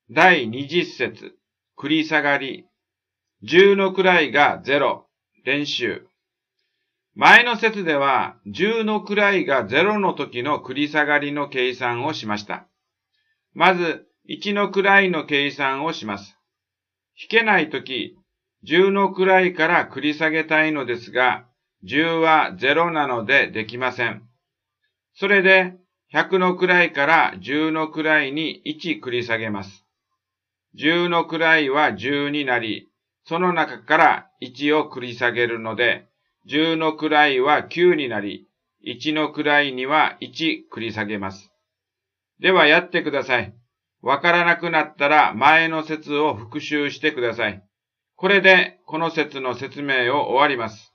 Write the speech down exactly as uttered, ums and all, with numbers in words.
だいにじゅっ節、繰り下がり。じゅうの位がゼロ、練習。前の節では、じゅうの位がゼロの時の繰り下がりの計算をしました。まず、いちの位の計算をします。引けない時、じゅうの位から繰り下げたいのですが、じゅうはゼロなのでできません。それで、ひゃくの位からじゅうの位にいち繰り下げます。じゅうの位はじゅうになり、その中からいちを繰り下げるので、じゅうの位はきゅうになり、いちの位にはいち繰り下げます。ではやってください。わからなくなったら前の節を復習してください。これでこの節の説明を終わります。